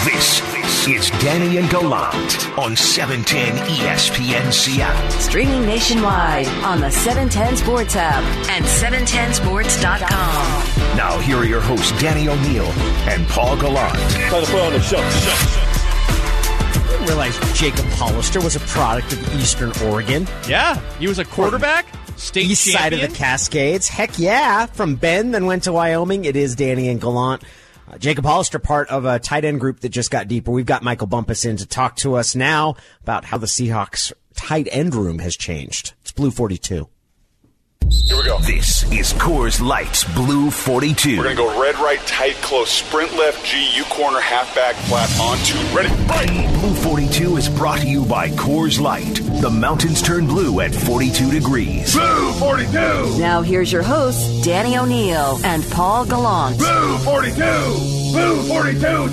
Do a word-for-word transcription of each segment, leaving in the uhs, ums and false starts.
This, this is Danny and Gallant on seven ten E S P N Seattle. Streaming nationwide on the seven ten Sports app and seven ten sports dot com. Now here are your hosts, Danny O'Neill and Paul Gallant. Trying to put on the show. I didn't realize Jacob Hollister was a product of Eastern Oregon. Yeah, he was a quarterback. State East champion. side of the Cascades. Heck yeah. From Bend, then went to Wyoming. It is Danny and Gallant. Uh, Jacob Hollister, part of a tight end group that just got deeper. We've got Michael Bumpus in to talk to us now about how the Seahawks tight end room has changed. It's Blue forty-two. Here we go. This is Coors Light's Blue forty-two. We're going to go red, right, tight, close, sprint left, G, U corner, halfback, flat, on two. Ready, right. Blue forty-two is brought to you by Coors Light. The mountains turn blue at forty-two degrees. Blue forty-two. Now here's your hosts, Danny O'Neill and Paul Gallant. Blue forty-two. Blue forty-two.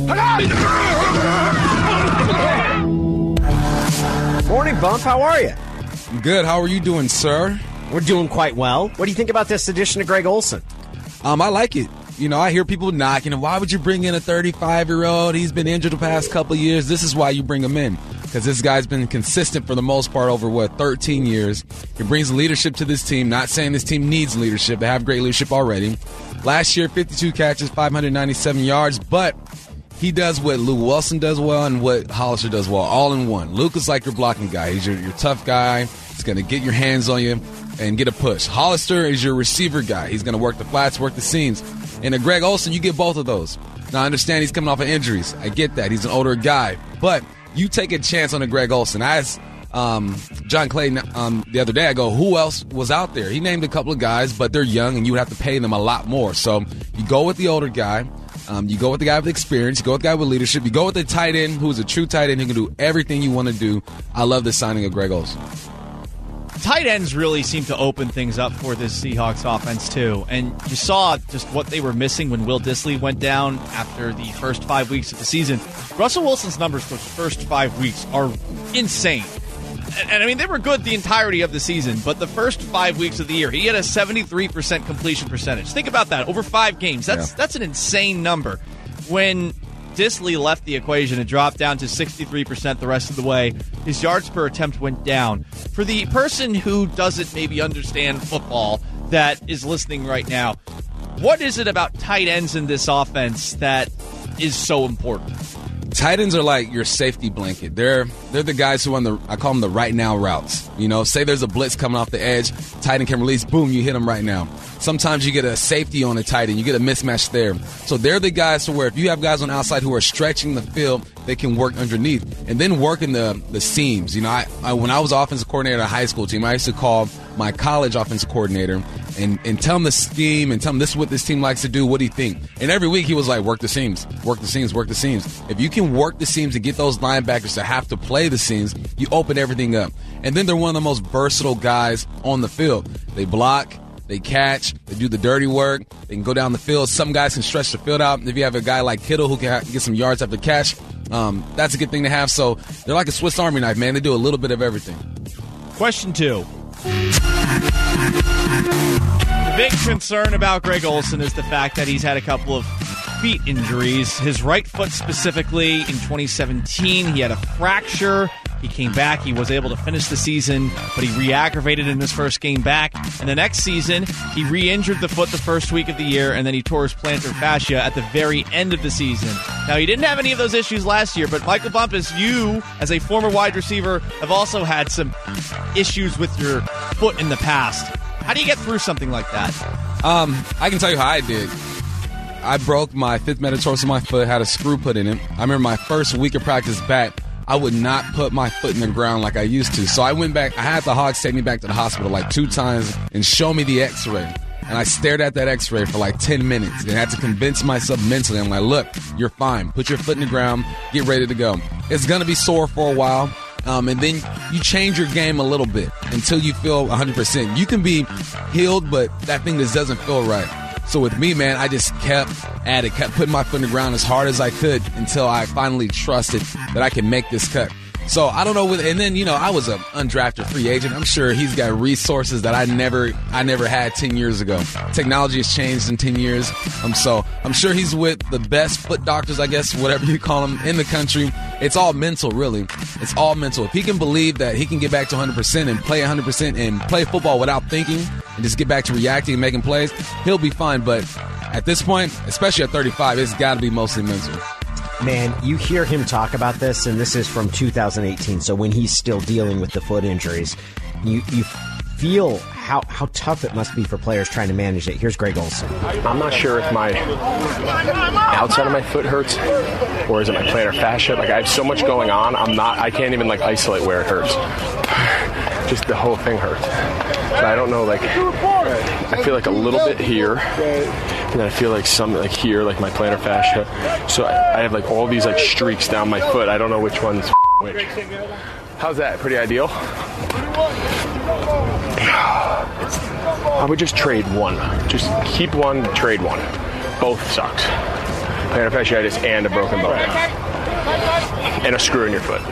Morning, Bump. How are you? Good. How are you doing, sir? We're doing quite well. What do you think about this addition of Greg Olsen? Um, I like it. You know, I hear people knocking him. Why would you bring in a thirty-five-year-old? He's been injured the past couple of years. This is why you bring him in, because this guy's been consistent for the most part over, what, thirteen years. He brings leadership to this team. Not saying this team needs leadership. They have great leadership already. Last year, fifty-two catches, five hundred ninety-seven yards, but he does what Luke Wilson does well and what Hollister does well, all in one. Luke is like your blocking guy. He's your, your tough guy. He's going to get your hands on you and get a push. Hollister is your receiver guy. He's going to work the flats, work the seams. And a Greg Olsen, you get both of those. Now, I understand he's coming off of injuries. I get that. He's an older guy. But you take a chance on a Greg Olsen. I asked um, John Clayton um, the other day, I go, who else was out there? He named a couple of guys, but they're young, and you would have to pay them a lot more. So you go with the older guy. Um, you go with the guy with experience. You go with the guy with leadership. You go with the tight end who is a true tight end who can do everything you want to do. I love the signing of Greg Olsen. Tight ends really seem to open things up for this Seahawks offense, too. And you saw just what they were missing when Will Dissly went down after the first five weeks of the season. Russell Wilson's numbers for the first five weeks are insane. And, and I mean, they were good the entirety of the season, but the first five weeks of the year, he had a seventy-three percent completion percentage. Think about that. Over five games. That's, yeah. that's an insane number. When Dissly left the equation and dropped down to sixty-three percent the rest of the way, his yards per attempt went down. For the person who doesn't maybe understand football that is listening right now, what is it about tight ends in this offense that is so important? Tight ends are like your safety blanket. They're they're the guys who run the, I call them the right now routes. You know, say there's a blitz coming off the edge, tight end can release, boom, you hit them right now. Sometimes you get a safety on a tight end, you get a mismatch there. So they're the guys to where if you have guys on the outside who are stretching the field, they can work underneath and then work in the, the seams. You know, I, I when I was offensive coordinator at a high school team, I used to call my college offensive coordinator and, and tell him the scheme and tell him this is what this team likes to do. What do you think? And every week he was like, work the seams, work the seams, work the seams. If you can work the seams and get those linebackers to have to play the seams, you open everything up. And then they're one of the most versatile guys on the field. They block, they catch, they do the dirty work, they can go down the field. Some guys can stretch the field out. If you have a guy like Kittle who can get some yards after catch, um, that's a good thing to have. So they're like a Swiss Army knife, man. They do a little bit of everything. Question two. The big concern about Greg Olsen is the fact that he's had a couple of feet injuries. His right foot specifically in twenty seventeen, he had a fracture. He came back. He was able to finish the season, but he re-aggravated in his first game back. And the next season, he re-injured the foot the first week of the year, and then he tore his plantar fascia at the very end of the season. Now, he didn't have any of those issues last year, but Michael Bumpus, you, as a former wide receiver, have also had some issues with your foot in the past. How do you get through something like that? Um, I can tell you how I did. I broke my fifth metatarsal of my foot, had a screw put in it. I remember my first week of practice back, I would not put my foot in the ground like I used to. So I went back. I had the Hawks take me back to the hospital like two times and show me the x-ray. And I stared at that x-ray for like ten minutes and had to convince myself mentally. I'm like, look, you're fine. Put your foot in the ground. Get ready to go. It's going to be sore for a while. Um, and then you change your game a little bit until you feel one hundred percent. You can be healed, but that thing just doesn't feel right. So with me, man, I just kept at it, kept putting my foot in the ground as hard as I could until I finally trusted that I can make this cut. So I don't know. With, and then, you know, I was an undrafted free agent. I'm sure he's got resources that I never I never had ten years ago. Technology has changed in ten years. Um, so I'm sure he's with the best foot doctors, I guess, whatever you call them, in the country. It's all mental, really. It's all mental. If he can believe that he can get back to one hundred percent and play one hundred percent and play football without thinking and just get back to reacting and making plays, he'll be fine. But at this point, especially at thirty-five, it's got to be mostly mental. Man, you hear him talk about this, and this is from two thousand eighteen, so when he's still dealing with the foot injuries, you you feel how, how tough it must be for players trying to manage it. Here's Greg Olsen. I'm not sure if my outside of my foot hurts or is it my plantar fascia. Like, I have so much going on, I'm not, I can't even, like, isolate where it hurts. Just the whole thing hurts. So I don't know, like, I feel like a little bit here, and then I feel like some, like here, like my plantar fascia. So I, I have, like, all these, like, streaks down my foot. I don't know which one's which. How's that? Pretty ideal? I would just trade one. Just keep one, trade one. Both sucks. Plantar fasciitis and a broken bone. And a screw in your foot.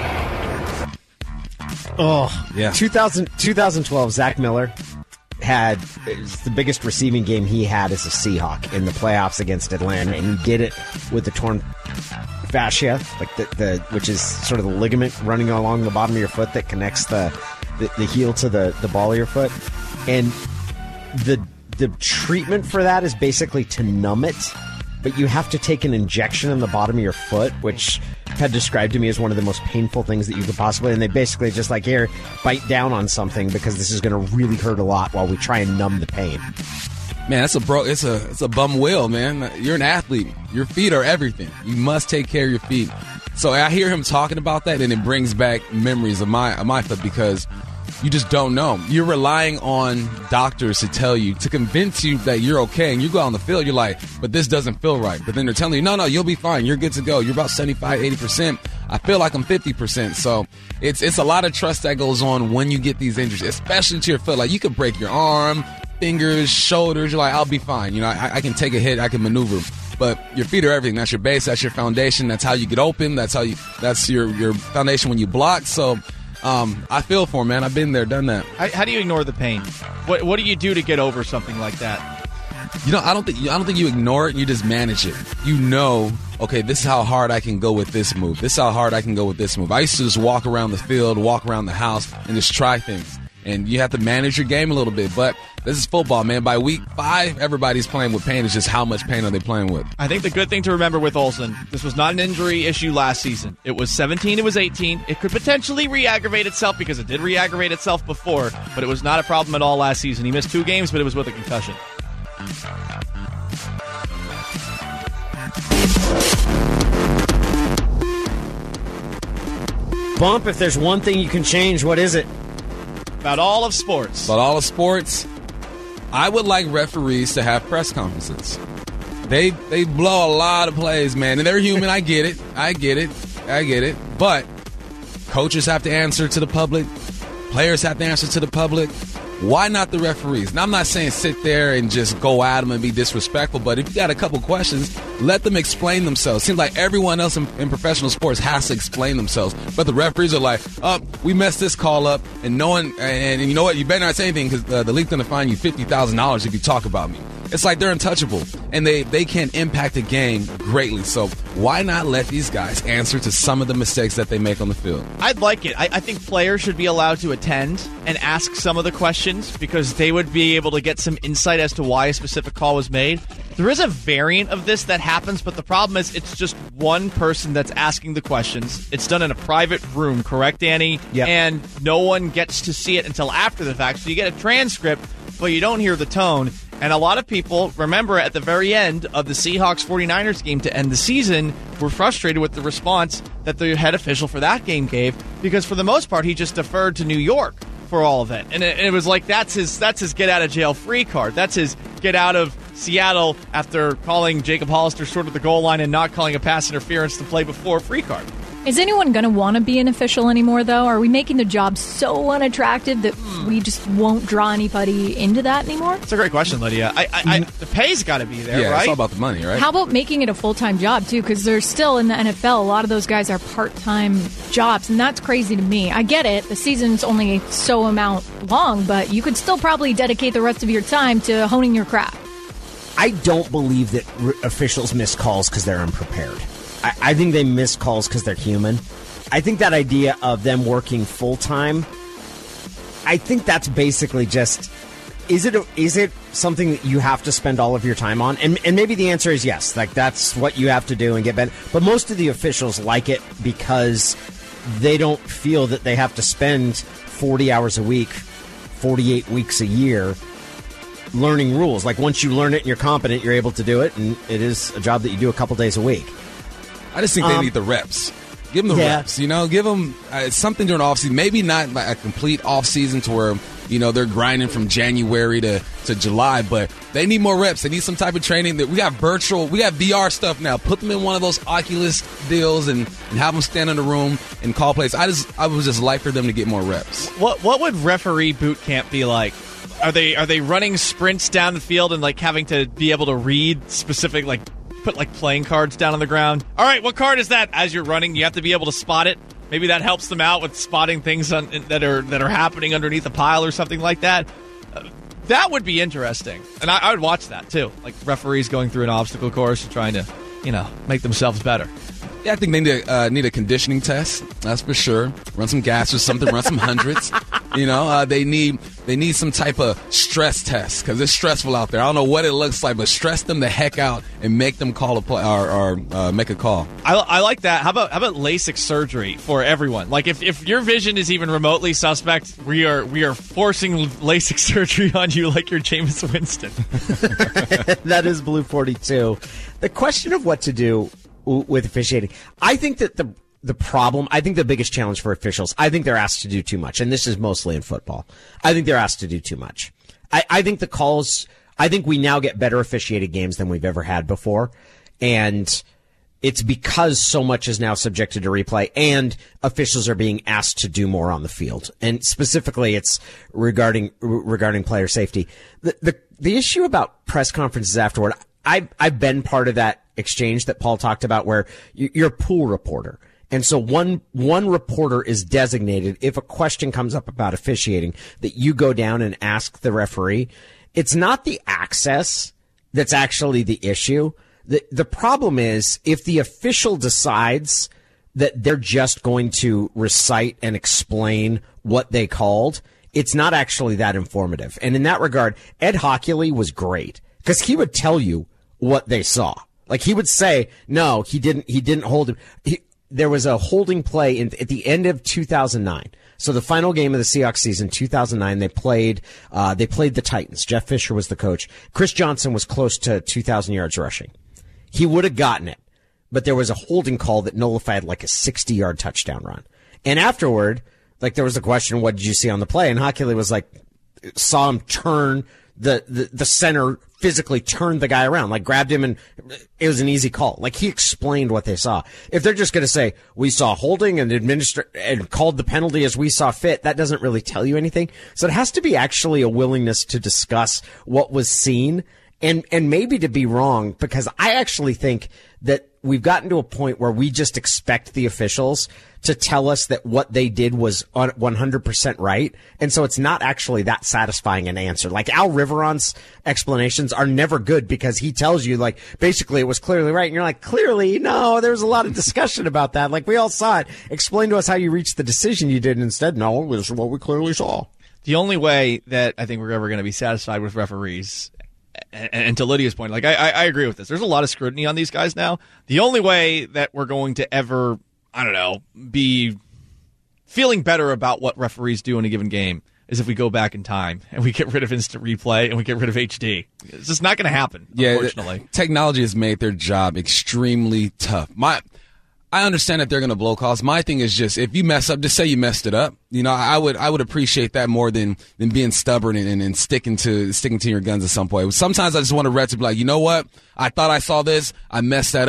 Oh, yeah. two thousand, twenty twelve, Zach Miller had it was the biggest receiving game he had as a Seahawk in the playoffs against Atlanta, and he did it with the torn fascia, like the, the which is sort of the ligament running along the bottom of your foot that connects the the, the heel to the, the ball of your foot. And the the treatment for that is basically to numb it, but you have to take an injection in the bottom of your foot, which had described to me as one of the most painful things that you could possibly, and they basically just like, here, bite down on something because this is going to really hurt a lot while we try and numb the pain. Man, that's a bro. It's a it's a bum wheel, man. You're an athlete. Your feet are everything. You must take care of your feet. So I hear him talking about that, and it brings back memories of my of my foot because you just don't know. You're relying on doctors to tell you, to convince you that you're okay, and you go out on the field, you're like, but this doesn't feel right. But then they're telling you, no, no, you'll be fine. You're good to go. You're about seventy-five, eighty percent. I feel like I'm fifty percent. So it's it's a lot of trust that goes on when you get these injuries, especially to your foot. Like, you could break your arm, fingers, shoulders. You're like, I'll be fine. You know, I, I can take a hit. I can maneuver. But your feet are everything. That's your base. That's your foundation. That's how you get open. That's how you. That's your your foundation when you block. So um, I feel for him, man. I've been there, done that. How, how do you ignore the pain? What What do you do to get over something like that? You know, I don't think I don't think you ignore it. You just manage it. You know, okay, this is how hard I can go with this move. This is how hard I can go with this move. I used to just walk around the field, walk around the house, and just try things. And you have to manage your game a little bit. But this is football, man. By week five, everybody's playing with pain. It's just how much pain are they playing with? I think the good thing to remember with Olsen, this was not an injury issue last season. It was seventeen, it was eighteen. It could potentially re-aggravate itself because it did re-aggravate itself before, but it was not a problem at all last season. He missed two games, but it was with a concussion. Bump, if there's one thing you can change, what is it? About all of sports. About all of sports, I would like referees to have press conferences. They they blow a lot of plays, man, and they're human. I get it. I get it. I get it. But coaches have to answer to the public. Players have to answer to the public. Why not the referees? Now, I'm not saying sit there and just go at them and be disrespectful, but if you got a couple questions, let them explain themselves. Seems like everyone else in, in professional sports has to explain themselves, but the referees are like, oh, we messed this call up, and no one, and, and you know what, you better not say anything because uh, the league's going to fine you fifty thousand dollars if you talk about me. It's like they're untouchable, and they, they can impact a game greatly. So why not let these guys answer to some of the mistakes that they make on the field? I'd like it. I, I think players should be allowed to attend and ask some of the questions because they would be able to get some insight as to why a specific call was made. There is a variant of this that happens, but the problem is it's just one person that's asking the questions. It's done in a private room, correct, Danny? Yep. And no one gets to see it until after the fact. So you get a transcript, but you don't hear the tone. And a lot of people, remember, at the very end of the Seahawks forty-niners game to end the season, were frustrated with the response that the head official for that game gave because, for the most part, he just deferred to New York for all of it. And it, it was like that's his that's his get-out-of-jail-free card. That's his get-out-of Seattle after calling Jacob Hollister short of the goal line and not calling a pass interference to play before free card. Is anyone going to want to be an official anymore, though? Are we making the job so unattractive that we just won't draw anybody into that anymore? It's a great question, Lydia. I, I, I, the pay's got to be there, yeah, right? It's all about the money, right? How about making it a full-time job, too? Because there's still, in the N F L, a lot of those guys are part-time jobs, and that's crazy to me. I get it. The season's only so amount long, but you could still probably dedicate the rest of your time to honing your craft. I don't believe that r- officials miss calls because they're unprepared. I, I think they miss calls because they're human. I think that idea of them working full-time, I think that's basically just, is it a, is it something that you have to spend all of your time on? And, and maybe the answer is yes. Like, that's what you have to do and get better. But most of the officials like it because they don't feel that they have to spend forty hours a week, forty-eight weeks a year learning rules. Like, once you learn it and you're competent, you're able to do it, and it is a job that you do a couple days a week. I just think um, they need the reps. Give them the yeah. reps, you know. Give them uh, something during the offseason. Maybe not like a complete offseason to where, you know, they're grinding from January to, to July, but they need more reps. They need some type of training. That we got virtual, we got V R stuff now. Put them in one of those Oculus deals and, and have them stand in the room and call plays. I just I would just like for them to get more reps. What what would referee boot camp be like? Are they are they running sprints down the field and like having to be able to read specific, like put like playing cards down on the ground? All right, what card is that? As you're running, you have to be able to spot it. Maybe that helps them out with spotting things on, that are that are happening underneath a pile or something like that. Uh, that would be interesting, and I, I would watch that too. Like referees going through an obstacle course and trying to, you know, make themselves better. Yeah, I think they need a, uh, need a conditioning test. That's for sure. Run some gas or something. Run some hundreds. You know, uh, they need they need some type of stress test because it's stressful out there. I don't know what it looks like, but stress them the heck out and make them call a play or, or uh, make a call. I, I like that. How about how about LASIK surgery for everyone? Like if, if your vision is even remotely suspect, we are we are forcing LASIK surgery on you like you're Jameis Winston. That is Blue forty-two. The question of what to do with officiating, I think that the the problem, I think the biggest challenge for officials, I think they're asked to do too much, and this is mostly in football. I think they're asked to do too much. I, I think the calls, I think we now get better officiated games than we've ever had before, and it's because so much is now subjected to replay, and officials are being asked to do more on the field, and specifically it's regarding regarding player safety. The the, the issue about press conferences afterward, I've, I've been part of that exchange that Paul talked about where you're a pool reporter. And so one, one reporter is designated if a question comes up about officiating that you go down and ask the referee. It's not the access that's actually the issue. The, the problem is if the official decides that they're just going to recite and explain what they called, it's not actually that informative. And in that regard, Ed Hockley was great because he would tell you what they saw. Like he would say, no, he didn't, he didn't hold him. He, there was a holding play in, at the end of two thousand nine. So the final game of the Seahawks season, two thousand nine, they played, uh, they played the Titans. Jeff Fisher was the coach. Chris Johnson was close to two thousand yards rushing. He would have gotten it, but there was a holding call that nullified like a sixty yard touchdown run. And afterward, like there was a question, what did you see on the play? And Hockley was like, saw him turn the, the, the center physically turned the guy around, like grabbed him, and it was an easy call. Like he explained what they saw. If they're just going to say we saw holding and administer and called the penalty as we saw fit, that doesn't really tell you anything. So it has to be actually a willingness to discuss what was seen and and maybe to be wrong, because I actually think that we've gotten to a point where we just expect the officials to tell us that what they did was one hundred percent right. And so it's not actually that satisfying an answer. Like Al Riveron's explanations are never good because he tells you like, basically it was clearly right. And you're like, clearly, no, there was a lot of discussion about that. Like we all saw it. Explain to us how you reached the decision you did. And instead, no, it was what we clearly saw. The only way that I think we're ever going to be satisfied with referees, and, and to Lydia's point, like I, I, I agree with this. There's a lot of scrutiny on these guys now. The only way that we're going to ever, I don't know, be feeling better about what referees do in a given game is if we go back in time and we get rid of instant replay and we get rid of H D. It's just not going to happen, yeah, unfortunately. Technology has made their job extremely tough. My, I understand that they're going to blow calls. My thing is just if you mess up, just say you messed it up. You know, I would I would appreciate that more than than being stubborn and, and, and sticking to sticking to your guns at some point. Sometimes I just want a ref to be like, you know what? I thought I saw this. I messed that up.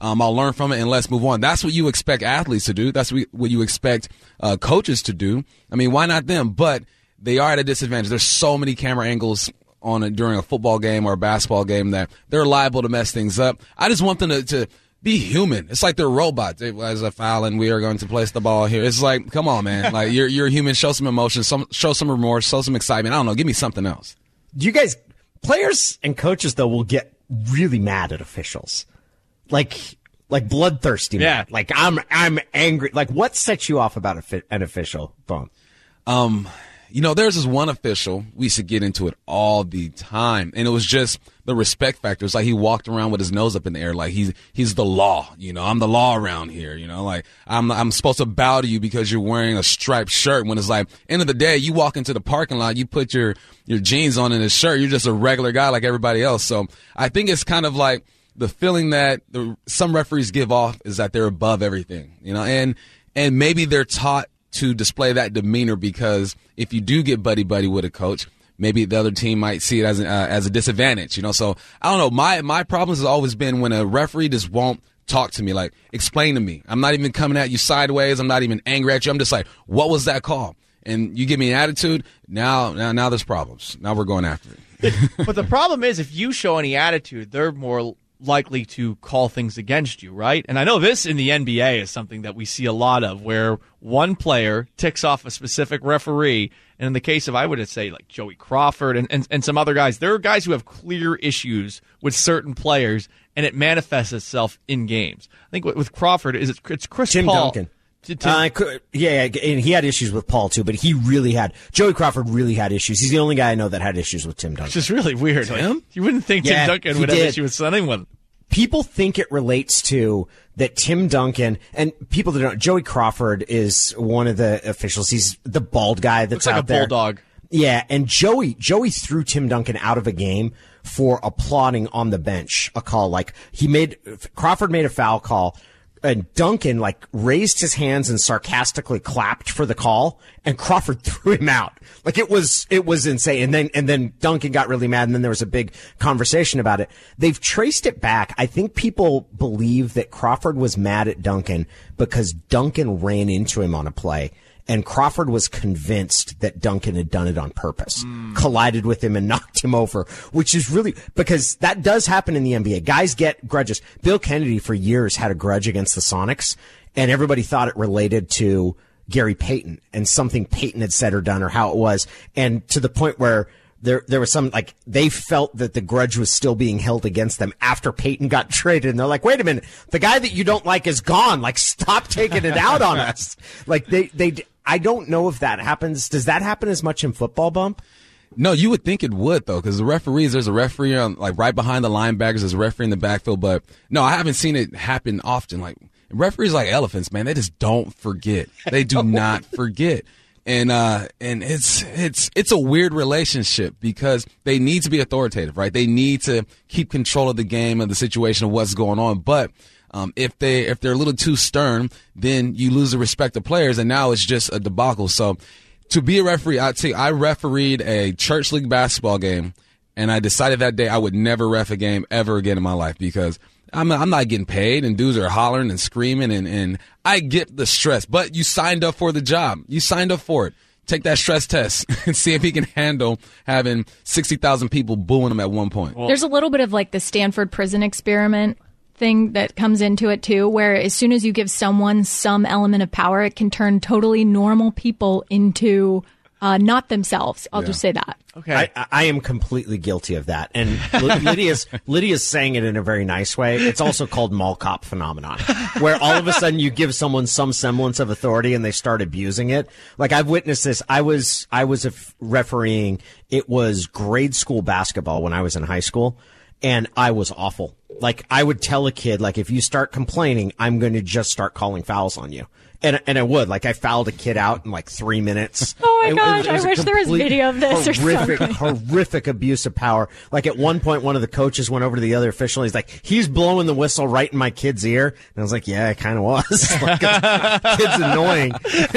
Um, I'll learn from it and let's move on. That's what you expect athletes to do. That's what you expect uh, coaches to do. I mean, why not them? But they are at a disadvantage. There's so many camera angles on it during a football game or a basketball game that they're liable to mess things up. I just want them to, to be human. It's like they're robots. It was a foul and we are going to place the ball here. It's like, come on, man. Like you're you're human. Show some emotion. Some show some remorse. Show some excitement. I don't know. Give me something else. Do you guys, players and coaches though, will get really mad at officials, like like bloodthirsty. Yeah. Mad. Like I'm I'm angry. Like what sets you off about a fi- an official? Boom. Um. You know, there's this one official, we used to get into it all the time, and it was just the respect factor. It's like he walked around with his nose up in the air like he's he's the law. You know, I'm the law around here. You know, like I'm I'm supposed to bow to you because you're wearing a striped shirt, when it's like, end of the day, you walk into the parking lot, you put your, your jeans on and a shirt, you're just a regular guy like everybody else. So I think it's kind of like the feeling that the, some referees give off is that they're above everything, you know, and and maybe they're taught to display that demeanor because if you do get buddy-buddy with a coach, maybe the other team might see it as, a, uh, as a disadvantage, you know? So, I don't know. My my problems has always been when a referee just won't talk to me, like, explain to me. I'm not even coming at you sideways. I'm not even angry at you. I'm just like, what was that call? And you give me an attitude, now, now, now there's problems. Now we're going after it. But the problem is if you show any attitude, they're more likely to call things against you, right? And I know this in the N B A is something that we see a lot of, where one player ticks off a specific referee, and in the case of, I would say, like Joey Crawford and, and, and some other guys, there are guys who have clear issues with certain players, and it manifests itself in games. I think with Crawford, is it, it's Chris Tim Paul. Duncan. Tim, Uh, yeah, and he had issues with Paul too, but he really had Joey Crawford really had issues. He's the only guy I know that had issues with Tim Duncan. It's just really weird. Like, you wouldn't think Yeah, Tim Duncan he would have did. issues with anyone. People think it relates to that Tim Duncan, and people that don't, Joey Crawford is one of the officials. He's the bald guy that's Looks like out a there. bulldog. Yeah, and Joey Joey threw Tim Duncan out of a game for applauding on the bench a call. Like he made Crawford made a foul call, and Duncan like raised his hands and sarcastically clapped for the call, and Crawford threw him out. Like it was it was insane. And then and then Duncan got really mad, and then there was a big conversation about it. They've traced it back. I think people believe that Crawford was mad at Duncan because Duncan ran into him on a play. And Crawford was convinced that Duncan had done it on purpose, mm. collided with him and knocked him over, which is really, because that does happen in the N B A. Guys get grudges. Bill Kennedy for years had a grudge against the Sonics, and everybody thought it related to Gary Payton and something Payton had said or done or how it was. And to the point where there, there was some, like, they felt that the grudge was still being held against them after Payton got traded. And they're like, wait a minute, the guy that you don't like is gone. Like, stop taking it out on us. Like, they, they, I don't know if that happens. Does that happen as much in football, Bump? No, you would think it would, though, because the referees, there's a referee on, like, right behind the linebackers, there's a referee in the backfield. But, no, I haven't seen it happen often. Like, referees like elephants, man, they just don't forget. They do not forget. And, uh, and it's, it's, it's a weird relationship because they need to be authoritative, right? They need to keep control of the game, of the situation, of what's going on. But, um, if they, if they're a little too stern, then you lose the respect of players, and now it's just a debacle. So to be a referee, I'd say I refereed a church league basketball game, and I decided that day I would never ref a game ever again in my life because I'm not, I'm not getting paid, and dudes are hollering and screaming, and, and I get the stress. But you signed up for the job. You signed up for it. Take that stress test and see if he can handle having sixty thousand people booing him at one point. There's a little bit of like the Stanford prison experiment thing that comes into it too, where as soon as you give someone some element of power, it can turn totally normal people into uh, not themselves. I'll Yeah. just say that. Okay. I, I am completely guilty of that. And Lydia's, Lydia's saying it in a very nice way. It's also called mall cop phenomenon, where all of a sudden you give someone some semblance of authority and they start abusing it. Like I've witnessed this. I was, I was a f- refereeing. It was grade school basketball when I was in high school, and I was awful. Like I would tell a kid, like, if you start complaining, I'm going to just start calling fouls on you. And, and I would, like, I fouled a kid out in like three minutes. Oh my It gosh, it I a wish there was complete video of this or horrific, something. horrific abuse of power. Like at one point, one of the coaches went over to the other official. He's like, he's blowing the whistle right in my kid's ear. And I was like, yeah, it kind of was. Like, kid's annoying.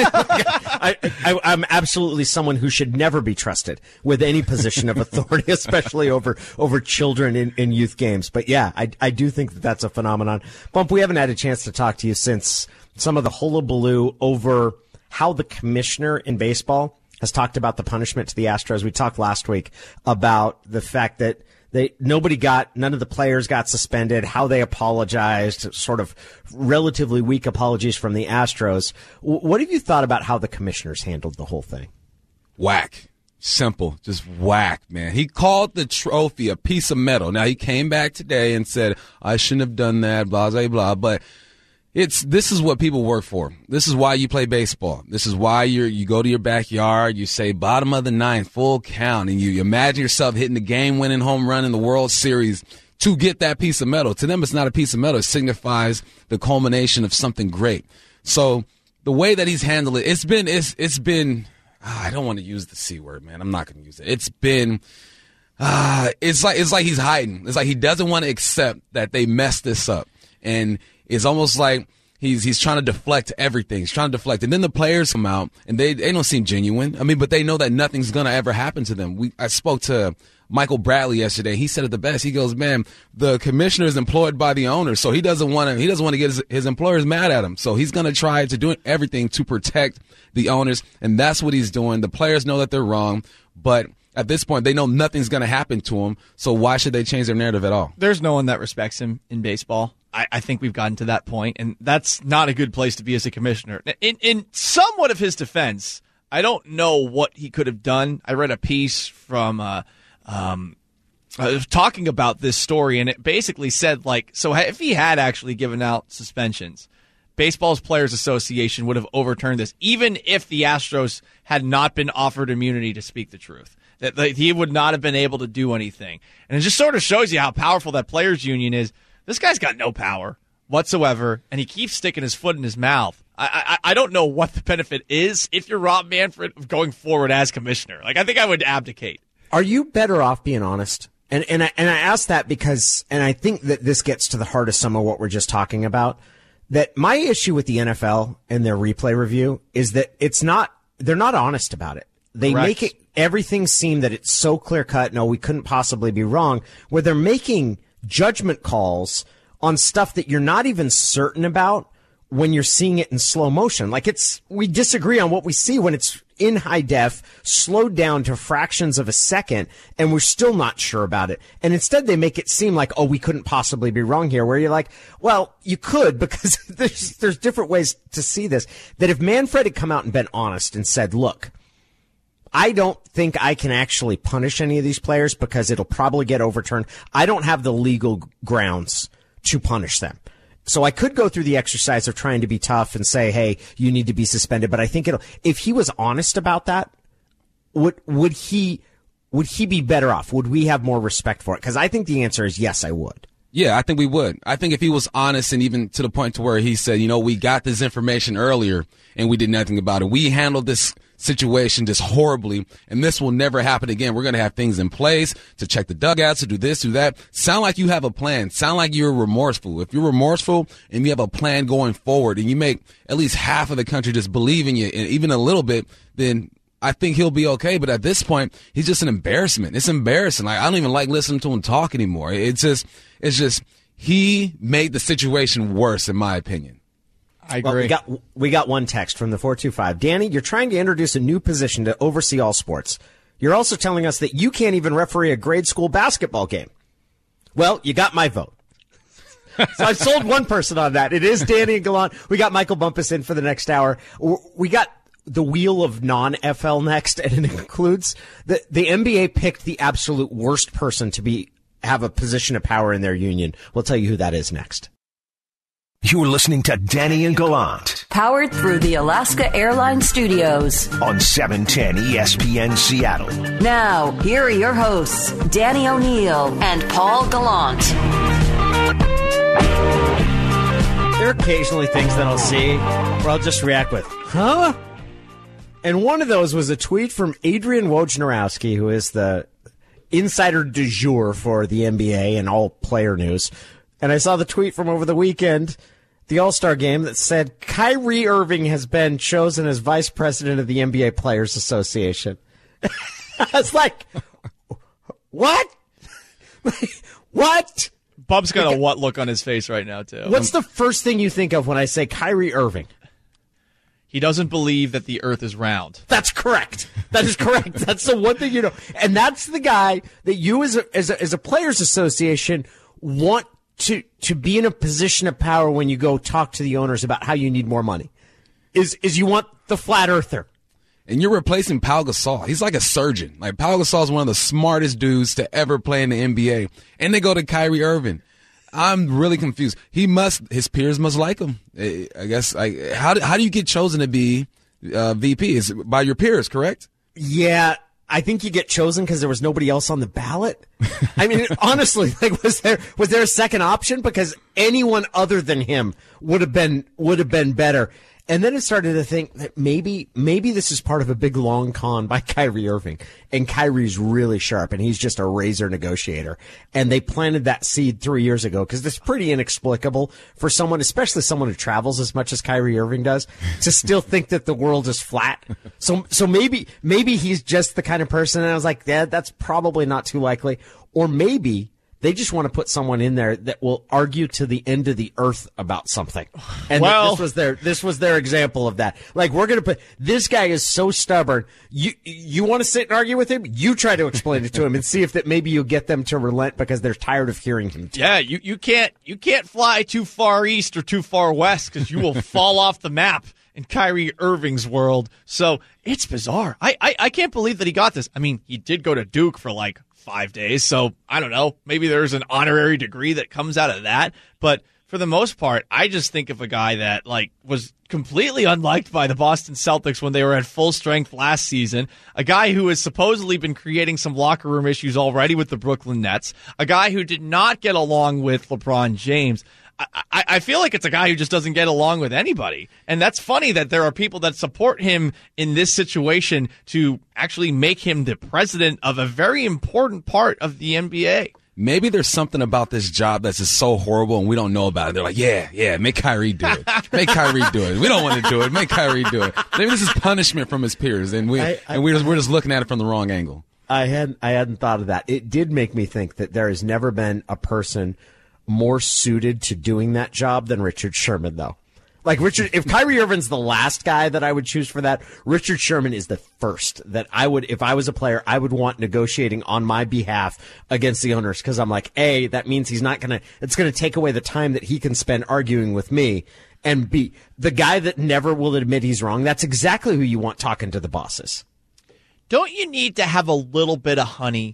I, I, I'm absolutely someone who should never be trusted with any position of authority, especially over, over children in, in youth games. But yeah, I I, I do think that that's a phenomenon. Bump, we haven't had a chance to talk to you since some of the hullabaloo over how the commissioner in baseball has talked about the punishment to the Astros. We talked last week about the fact that They nobody got none of the players got suspended, how they apologized, sort of relatively weak apologies from the Astros. W- what have you thought about how the commissioners handled the whole thing? Whack. Simple. Just whack, man. He called the trophy a piece of metal. Now, he came back today and said, I shouldn't have done that, blah, blah, blah. But it's this is what people work for. This is why you play baseball. This is why you you go to your backyard, you say bottom of the ninth, full count, and you, you imagine yourself hitting the game-winning home run in the World Series to get that piece of metal. To them, it's not a piece of metal. It signifies the culmination of something great. So the way that he's handled it, it's been it's it's been. Ah, I don't want to use the C word, man. I'm not going to use it. It's been. Ah, it's like it's like he's hiding. It's like he doesn't want to accept that they messed this up, and it's almost like he's he's trying to deflect everything. He's trying to deflect. And then the players come out, and they, they don't seem genuine. I mean, but they know that nothing's going to ever happen to them. We I spoke to Michael Bradley yesterday. He said it the best. He goes, man, the commissioner is employed by the owner, so he doesn't want to he doesn't want to get his, his employers mad at him. So he's going to try to do everything to protect the owners, and that's what he's doing. The players know that they're wrong, but at this point, they know nothing's going to happen to him, so why should they change their narrative at all? There's no one that respects him in baseball. I, I think we've gotten to that point, and that's not a good place to be as a commissioner. In, in somewhat of his defense, I don't know what he could have done. I read a piece from uh, um, uh, talking about this story, and it basically said, like, so if he had actually given out suspensions, Baseball's Players Association would have overturned this, even if the Astros had not been offered immunity to speak the truth. That he would not have been able to do anything. And it just sort of shows you how powerful that players union is. This guy's got no power whatsoever, and he keeps sticking his foot in his mouth. I, I I don't know what the benefit is if you're Rob Manfred of going forward as commissioner. Like, I think I would abdicate. Are you better off being honest? And and I, and I ask that because, and I think that this gets to the heart of some of what we're just talking about, that my issue with the N F L and their replay review is that it's not, they're not honest about it. They Correct. make it everything seem that it's so clear cut. No, we couldn't possibly be wrong, where they're making judgment calls on stuff that you're not even certain about when you're seeing it in slow motion. Like, it's, we disagree on what we see when it's in high def, slowed down to fractions of a second, and we're still not sure about it. And instead they make it seem like, oh, we couldn't possibly be wrong here, where you're like, well, you could, because there's, there's different ways to see this. That if Manfred had come out and been honest and said, look, I don't think I can actually punish any of these players because it'll probably get overturned. I don't have the legal grounds to punish them. So I could go through the exercise of trying to be tough and say, hey, you need to be suspended. But I think it'll, if he was honest about that, would, would he, would he be better off? Would we have more respect for it? Because I think the answer is yes, I would. Yeah, I think we would. I think if he was honest, and even to the point to where he said, you know, we got this information earlier and we did nothing about it. We handled this situation just horribly, and this will never happen again. We're going to have things in place to check the dugouts, to do this, do that. Sound like you have a plan. Sound like you're remorseful. If you're remorseful and you have a plan going forward and you make at least half of the country just believe in you, and even a little bit, then I think he'll be okay. But at this point, he's just an embarrassment. It's embarrassing. Like, I don't even like listening to him talk anymore. It's just, it's just, he made the situation worse, in my opinion. I agree. Well, we got we got one text from the four two five. Danny, you're trying to introduce a new position to oversee all sports. You're also telling us that you can't even referee a grade school basketball game. Well, you got my vote. So I've sold one person on that. It is Danny and Gallant. We got Michael Bumpus in for the next hour. We got the wheel of non-F L next, and it includes the the N B A picked the absolute worst person to be have a position of power in their union. We'll tell you who that is next. You're listening to Danny and Gallant. Powered through the Alaska Airlines Studios. On seven ten E S P N Seattle. Now, here are your hosts, Danny O'Neill and Paul Gallant. There are occasionally things that I'll see where I'll just react with, huh? And one of those was a tweet from Adrian Wojnarowski, who is the insider du jour for the N B A and all player news. And I saw the tweet from over the weekend, the All-Star game, that said Kyrie Irving has been chosen as vice president of the N B A Players Association. I was like, what? What? Bub's got a what look on his face right now, too. What's the first thing you think of when I say Kyrie Irving? He doesn't believe that the earth is round. That's correct. That is correct. That's the one thing you know. And that's the guy that you as a, as a, as a players association want to, to be in a position of power when you go talk to the owners about how you need more money. Is, is you want the flat earther. And you're replacing Pau Gasol. He's like a surgeon. Like Pau Gasol is one of the smartest dudes to ever play in the N B A. And they go to Kyrie Irving. I'm really confused. He must, his peers must like him. I guess, I, how, do, how do you get chosen to be uh, V P? Is it by your peers, correct? Yeah, I think you get chosen because there was nobody else on the ballot. I mean, honestly, like, was there was there a second option? Because anyone other than him would have been would have been better. And then it started to think that maybe maybe this is part of a big long con by Kyrie Irving. And Kyrie's really sharp, and he's just a razor negotiator. And they planted that seed three years ago because it's pretty inexplicable for someone, especially someone who travels as much as Kyrie Irving does, to still think that the world is flat. So so maybe maybe he's just the kind of person, and I was like, yeah, that's probably not too likely. Or maybe they just want to put someone in there that will argue to the end of the earth about something. And well, this was their this was their example of that. Like, we're going to put this guy is so stubborn. You you want to sit and argue with him? You try to explain it to him and see if that maybe you'll get them to relent because they're tired of hearing him. Yeah, you, you can't you can't fly too far east or too far west because you will fall off the map in Kyrie Irving's world. So it's bizarre. I, I I can't believe that he got this. I mean, he did go to Duke for like five days. So I don't know. Maybe there's an honorary degree that comes out of that. But for the most part, I just think of a guy that like was completely unliked by the Boston Celtics when they were at full strength last season. A guy who has supposedly been creating some locker room issues already with the Brooklyn Nets. A guy who did not get along with LeBron James. I, I feel like it's a guy who just doesn't get along with anybody. And that's funny that there are people that support him in this situation to actually make him the president of a very important part of the N B A. Maybe there's something about this job that's just so horrible and we don't know about it. They're like, yeah, yeah, make Kyrie do it. Make Kyrie do it. We don't want to do it. Make Kyrie do it. Maybe this is punishment from his peers, and, we, I, I, and we're, just, we're just looking at it from the wrong angle. I hadn't, I hadn't thought of that. It did make me think that there has never been a person more suited to doing that job than Richard Sherman, though. Like, Richard, if Kyrie Irving's the last guy that I would choose for that, Richard Sherman is the first that I would, if I was a player, I would want negotiating on my behalf against the owners. Cause I'm like, A, that means he's not gonna, it's gonna take away the time that he can spend arguing with me. And B, the guy that never will admit he's wrong, that's exactly who you want talking to the bosses. Don't you need to have a little bit of honey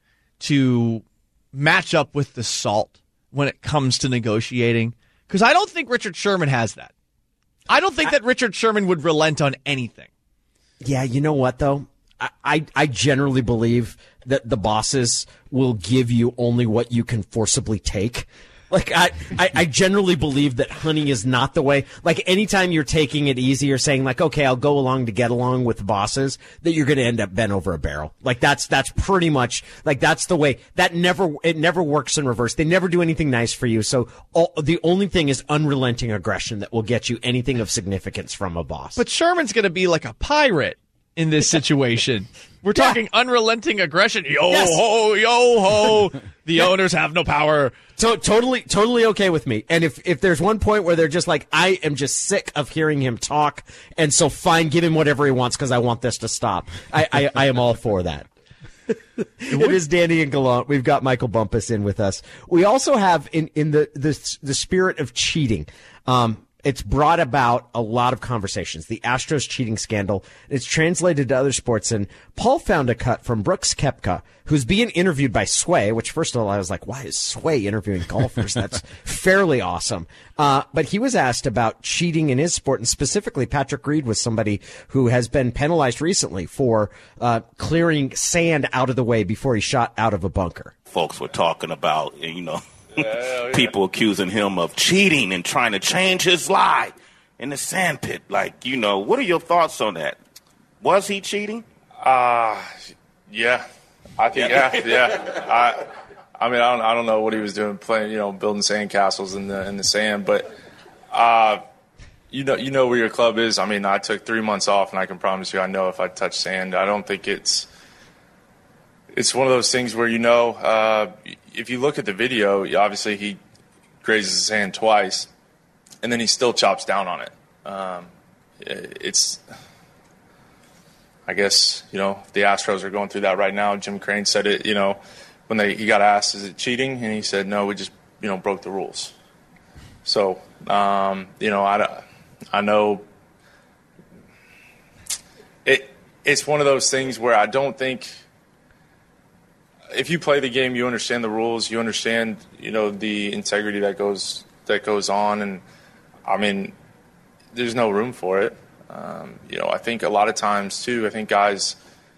to match up with the salt when it comes to negotiating? Because I don't think Richard Sherman has that. I don't think I, that Richard Sherman would relent on anything. Yeah, you know what, though? I, I, I generally believe that the bosses will give you only what you can forcibly take. Like, I, I, I generally believe that honey is not the way. Like, anytime you're taking it easy or saying, like, okay, I'll go along to get along with the bosses, that you're going to end up bent over a barrel. Like, that's, that's pretty much, like, that's the way. That never, it never works in reverse. They never do anything nice for you. So, all, the only thing is unrelenting aggression that will get you anything of significance from a boss. But Sherman's going to be like a pirate in this situation. We're talking yeah. unrelenting aggression. Yo yes. ho, yo ho. The yeah. owners have no power. So, totally, totally okay with me. And if, if there's one point where they're just like, I am just sick of hearing him talk, and so fine, give him whatever he wants because I want this to stop. I, I, I am all for that. It is Danny and Gallant. We've got Michael Bumpus in with us. We also have in, in the, the, the spirit of cheating, um, it's brought about a lot of conversations. The Astros cheating scandal. It's translated to other sports. And Paul found a cut from Brooks Koepka, who's being interviewed by Sway, which first of all, I was like, why is Sway interviewing golfers? That's fairly awesome. Uh, but he was asked about cheating in his sport, and specifically Patrick Reed was somebody who has been penalized recently for uh, clearing sand out of the way before he shot out of a bunker. Folks were talking about, you know, yeah, yeah. people accusing him of cheating and trying to change his lie in the sandpit. Like, you know, what are your thoughts on that? Was he cheating? Uh, yeah. I think, yeah, yeah. yeah. I I mean, I don't, I don't know what he was doing, playing, you know, building sandcastles in the in the sand, but uh, you know, you know where your club is. I mean, I took three months off, and I can promise you, I know if I touch sand. I don't think it's it's one of those things where, you know, uh, if you look at the video, obviously he grazes his hand twice, and then he still chops down on it. Um, it's, I guess, you know, the Astros are going through that right now. Jim Crane said it, you know, when they he got asked, is it cheating? And he said, no, we just, you know, broke the rules. So, um, you know, I, I know it. It's one of those things where I don't think if you play the game, you understand the rules, you understand, you know, the integrity that goes that goes on, and I mean, there's no room for it. Um, you know, I think a lot of times too, I think guys,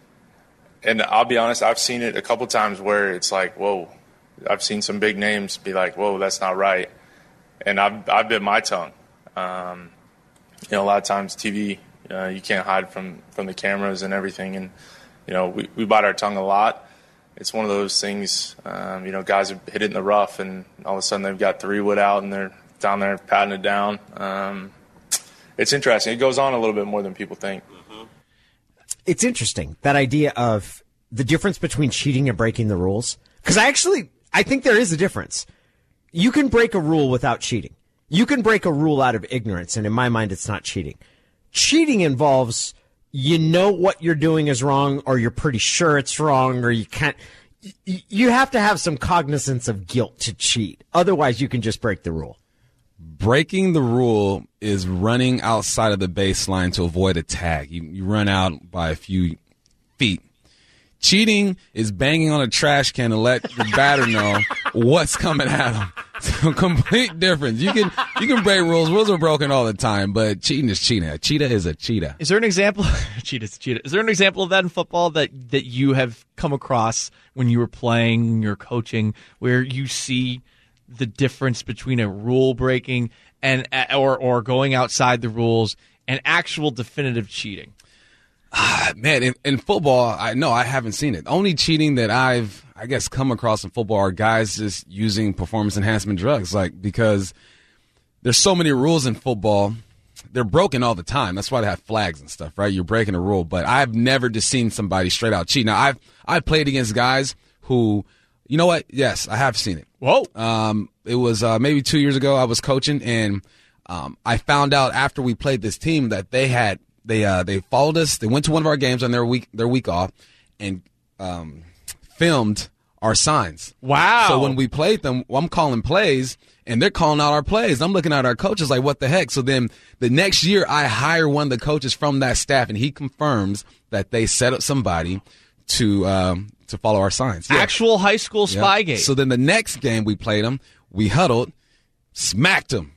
and I'll be honest, I've seen it a couple times where it's like, whoa, I've seen some big names be like, whoa, that's not right. And I've, I've bit my tongue. Um, you know, a lot of times T V, uh, you can't hide from, from the cameras and everything. And, you know, we, we bite our tongue a lot. It's one of those things, um, you know, guys have hit it in the rough and all of a sudden they've got three wood out and they're down there patting it down. Um, it's interesting. It goes on a little bit more than people think. It's interesting, that idea of the difference between cheating and breaking the rules. Because I actually, I think there is a difference. You can break a rule without cheating. You can break a rule out of ignorance, and in my mind, it's not cheating. Cheating involves you know what you're doing is wrong, or you're pretty sure it's wrong, or you can't. You have to have some cognizance of guilt to cheat. Otherwise, you can just break the rule. Breaking the rule is running outside of the baseline to avoid a tag. You, you run out by a few feet. Cheating is banging on a trash can to let the batter know what's coming at them. So complete difference. You can you can break rules. Rules are broken all the time, but cheating is cheating. A cheetah is a cheetah. Is there an example? Cheetah's a cheetah. Is there an example of that in football that, that you have come across when you were playing, you're coaching, where you see the difference between a rule breaking and or or going outside the rules and actual definitive cheating? Ah, man, in, in football, I no, I haven't seen it. The only cheating that I've, I guess, come across in football are guys just using performance enhancement drugs, like because there's so many rules in football. They're broken all the time. That's why they have flags and stuff, right? You're breaking a rule. But I've never just seen somebody straight out cheat. Now, I've I've played against guys who, you know what? Yes, I have seen it. Whoa. Um, it was uh, maybe two years ago. I was coaching, and um, I found out after we played this team that they had they uh, they followed us. They went to one of our games on their week their week off, and um, filmed our signs. Wow. So when we played them, well, I'm calling plays, and they're calling out our plays. I'm looking at our coaches like, what the heck? So then the next year, I hire one of the coaches from that staff, and he confirms that they set up somebody to um, to follow our signs. Yeah. Actual high school spy Yep. game. So then the next game we played them, we huddled, smacked them,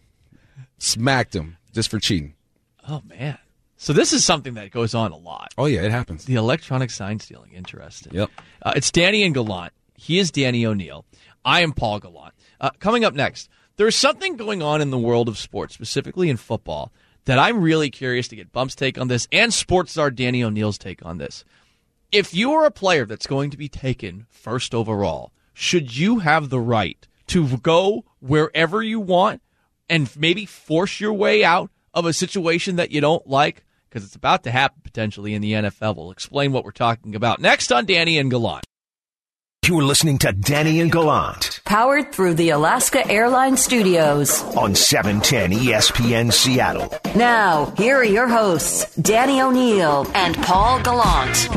smacked them just for cheating. Oh, man. So this is something that goes on a lot. Oh, yeah, it happens. The electronic sign stealing. Interesting. Yep. Uh, it's Danny and Gallant. He is Danny O'Neill. I am Paul Gallant. Uh, coming up next, there's something going on in the world of sports, specifically in football, that I'm really curious to get Bump's take on this and sports czar Danny O'Neill's take on this. If you are a player that's going to be taken first overall, should you have the right to go wherever you want and maybe force your way out of a situation that you don't like? Because it's about to happen potentially in the N F L. We'll explain what we're talking about next on Danny and Gallant. You're listening to Danny and Gallant. Powered through the Alaska Airlines Studios. On seven ten E S P N Seattle. Now, here are your hosts, Danny O'Neill and Paul Gallant.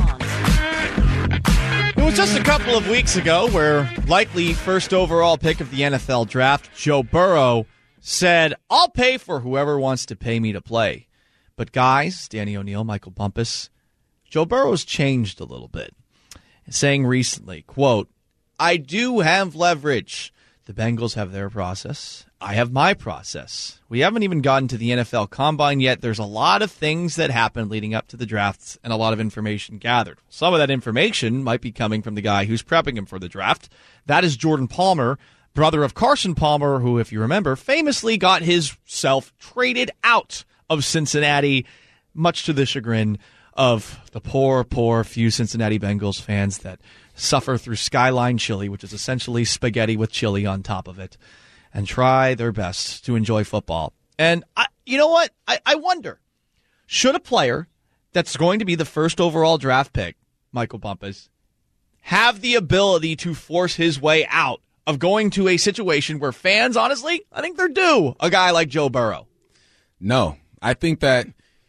It was just a couple of weeks ago where likely first overall pick of the N F L draft, Joe Burrow, said, I'll pay for whoever wants to pay me to play. But guys, Danny O'Neill, Michael Bumpus, Joe Burrow's changed a little bit. Saying recently, quote, I do have leverage. The Bengals have their process. I have my process. We haven't even gotten to the N F L Combine yet. There's a lot of things that happened leading up to the drafts and a lot of information gathered. Some of that information might be coming from the guy who's prepping him for the draft. That is Jordan Palmer, brother of Carson Palmer, who, if you remember, famously got himself traded out of Cincinnati, much to the chagrin of the poor, poor few Cincinnati Bengals fans that suffer through Skyline chili, which is essentially spaghetti with chili on top of it, and try their best to enjoy football. And I, you know what? I, I wonder, should a player that's going to be the first overall draft pick, Michael Bumpus, have the ability to force his way out of going to a situation where fans, honestly, I think they're due a guy like Joe Burrow? No. I think that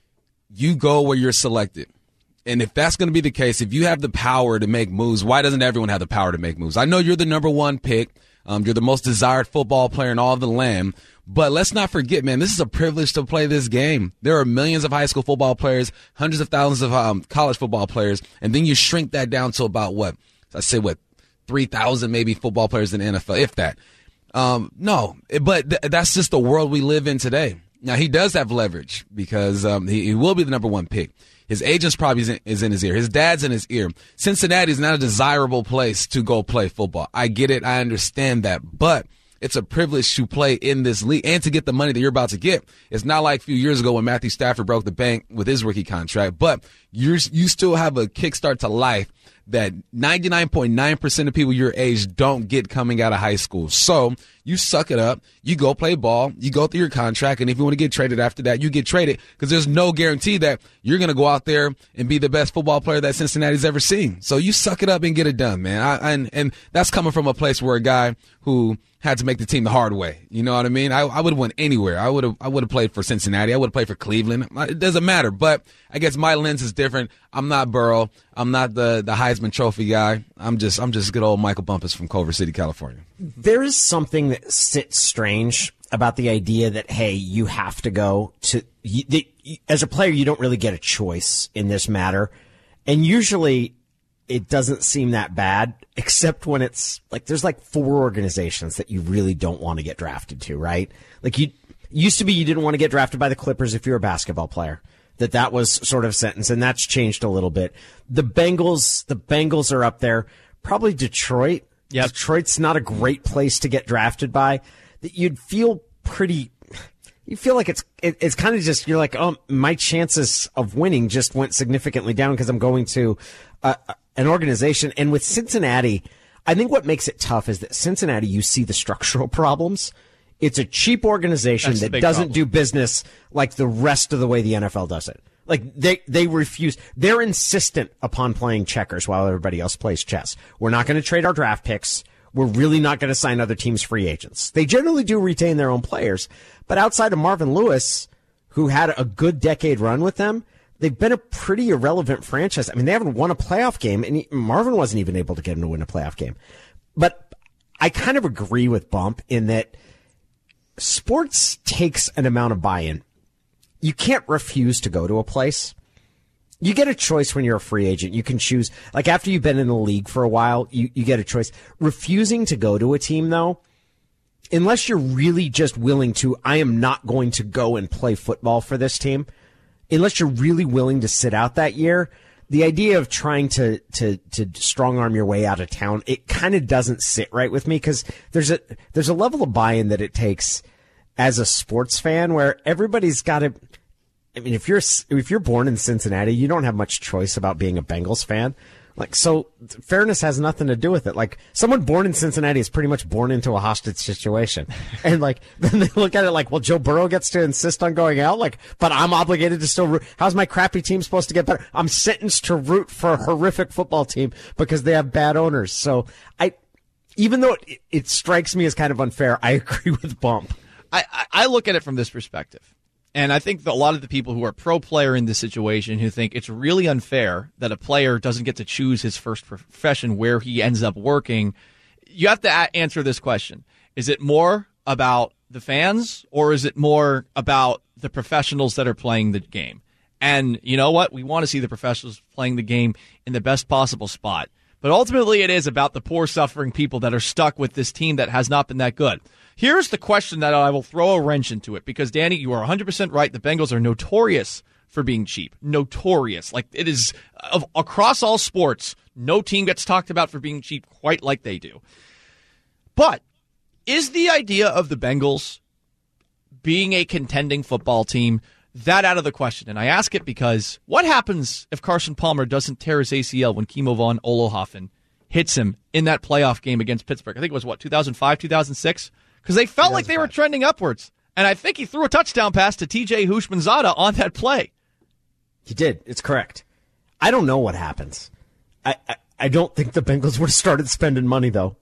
you go where you're selected. And if that's going to be the case, if you have the power to make moves, why doesn't everyone have the power to make moves? I know you're the number one pick. Um, you're the most desired football player in all of the land. But let's not forget, man, this is a privilege to play this game. There are millions of high school football players, hundreds of thousands of um, college football players, and then you shrink that down to about what? I say what? three thousand maybe football players in the N F L, if that. Um, no, but th- that's just the world we live in today. Now, he does have leverage because um, he, he will be the number one pick. His agent's probably is in, is in his ear. His dad's in his ear. Cincinnati is not a desirable place to go play football. I get it. I understand that. But it's a privilege to play in this league and to get the money that you're about to get. It's not like a few years ago when Matthew Stafford broke the bank with his rookie contract, but you're, you still have a kickstart to life that ninety-nine point nine percent of people your age don't get coming out of high school. So you suck it up. You go play ball. You go through your contract. And if you want to get traded after that, you get traded because there's no guarantee that you're going to go out there and be the best football player that Cincinnati's ever seen. So you suck it up and get it done, man. I, and, and that's coming from a place where a guy who had to make the team the hard way. You know what I mean? I, I would have went anywhere. I would have I would have played for Cincinnati. I would have played for Cleveland. It doesn't matter. But I guess my lens is different. I'm not Burrow. I'm not the, the Heisman Trophy guy. I'm just I'm just good old Michael Bumpus from Culver City, California. There is something that sits strange about the idea that, hey, you have to go to you, the, as a player, you don't really get a choice in this matter. And usually it doesn't seem that bad, except when it's like there's like four organizations that you really don't want to get drafted to, right? Like you used to be you didn't want to get drafted by the Clippers if you're a basketball player. That that was sort of a sentence, and that's changed a little bit. The Bengals, the Bengals are up there. Probably Detroit. Yep. Detroit's not a great place to get drafted by. That you'd feel pretty. You feel like it's it, it's kind of just you're like, oh, my chances of winning just went significantly down because I'm going to uh, an organization. And with Cincinnati, I think what makes it tough is that Cincinnati, you see the structural problems. It's a cheap organization that doesn't problem. do business like the rest of the way the N F L does it. Like they, they refuse. They're insistent upon playing checkers while everybody else plays chess. We're not going to trade our draft picks. We're really not going to sign other teams' free agents. They generally do retain their own players, but outside of Marvin Lewis, who had a good decade run with them, they've been a pretty irrelevant franchise. I mean, they haven't won a playoff game, and he, Marvin wasn't even able to get him to win a playoff game. But I kind of agree with Bump in that sports takes an amount of buy-in. You can't refuse to go to a place. You get a choice when you're a free agent. You can choose, like after you've been in the league for a while, you, you get a choice. Refusing to go to a team, though, unless you're really just willing to, I am not going to go and play football for this team, unless you're really willing to sit out that year, the idea of trying to, to, to strong arm your way out of town, it kind of doesn't sit right with me because there's a, there's a level of buy-in that it takes as a sports fan where everybody's got to, I mean, if you're, if you're born in Cincinnati, you don't have much choice about being a Bengals fan. Like, so fairness has nothing to do with it. Like, someone born in Cincinnati is pretty much born into a hostage situation. And like, then they look at it like, well, Joe Burrow gets to insist on going out. Like, but I'm obligated to still root. How's my crappy team supposed to get better? I'm sentenced to root for a horrific football team because they have bad owners. So I, even though it, it strikes me as kind of unfair, I agree with Bump. I, I look at it from this perspective. And I think that a lot of the people who are pro-player in this situation who think it's really unfair that a player doesn't get to choose his first profession where he ends up working, you have to a- answer this question. Is it more about the fans or is it more about the professionals that are playing the game? And you know what? We want to see the professionals playing the game in the best possible spot. But ultimately it is about the poor, suffering people that are stuck with this team that has not been that good. Here's the question that I will throw a wrench into it because, Danny, you are one hundred percent right. The Bengals are notorious for being cheap. Notorious. Like, it is of, across all sports, no team gets talked about for being cheap quite like they do. But is the idea of the Bengals being a contending football team that out of the question? And I ask it because what happens if Carson Palmer doesn't tear his A C L when Kimo von Olohoffen hits him in that playoff game against Pittsburgh? I think it was, what, two thousand five, two thousand six? Because they felt like they were trending upwards. And I think he threw a touchdown pass to T J Houshmandzadeh on that play. He did. It's correct. I don't know what happens. I, I, I don't think the Bengals would have started spending money, though. I mean,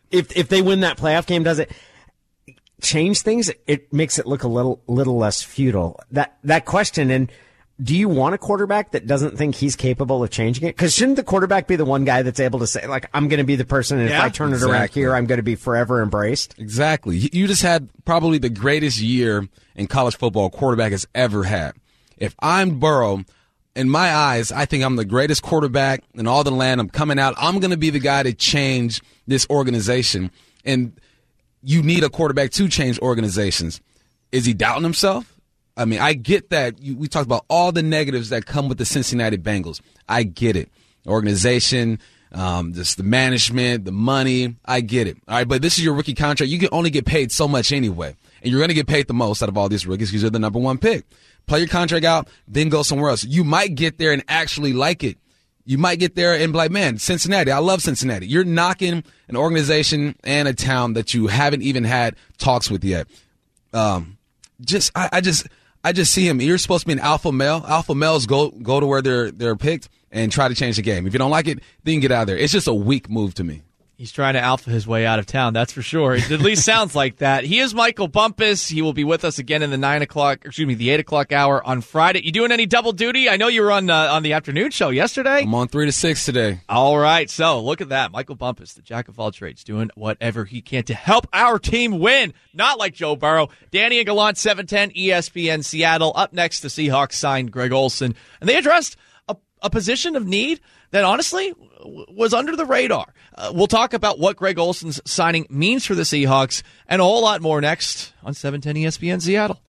if if they win that playoff game, does it change things? It makes it look a little little less futile. That that question, and do you want a quarterback that doesn't think he's capable of changing it? Because shouldn't the quarterback be the one guy that's able to say, like, I'm going to be the person, and yeah, if I turn exactly. it around here, I'm going to be forever embraced? Exactly. You just had probably the greatest year in college football a quarterback has ever had. If I'm Burrow, in my eyes, I think I'm the greatest quarterback in all the land. I'm coming out. I'm going to be the guy to change this organization. And you need a quarterback to change organizations. Is he doubting himself? I mean, I get that. You, we talked about all the negatives that come with the Cincinnati Bengals. I get it. Organization, um, just the management, the money. I get it. All right, but this is your rookie contract. You can only get paid so much anyway. And you're going to get paid the most out of all these rookies because you're the number one pick. Play your contract out, then go somewhere else. You might get there and actually like it. You might get there and be like, man, Cincinnati, I love Cincinnati. You're knocking an organization and a town that you haven't even had talks with yet. Um, just, I, I just... I just see him. You're supposed to be an alpha male. Alpha males go go to where they're they're picked and try to change the game. If you don't like it, then get out of there. It's just a weak move to me. He's trying to alpha his way out of town, that's for sure. It at least sounds like that. He is Michael Bumpus. He will be with us again in the nine o'clock, excuse me, the eight o'clock hour on Friday. You doing any double duty? I know you were on uh, on the afternoon show yesterday. I'm on three to six today. All right, so look at that, Michael Bumpus, the jack of all trades, doing whatever he can to help our team win. Not like Joe Burrow. Danny and Gallant, seven ten E S P N Seattle. Up next, the Seahawks signed Greg Olsen, and they addressed a, a position of need that honestly was under the radar. Uh, we'll talk about what Greg Olsen's signing means for the Seahawks and a whole lot more next on seven ten E S P N Seattle.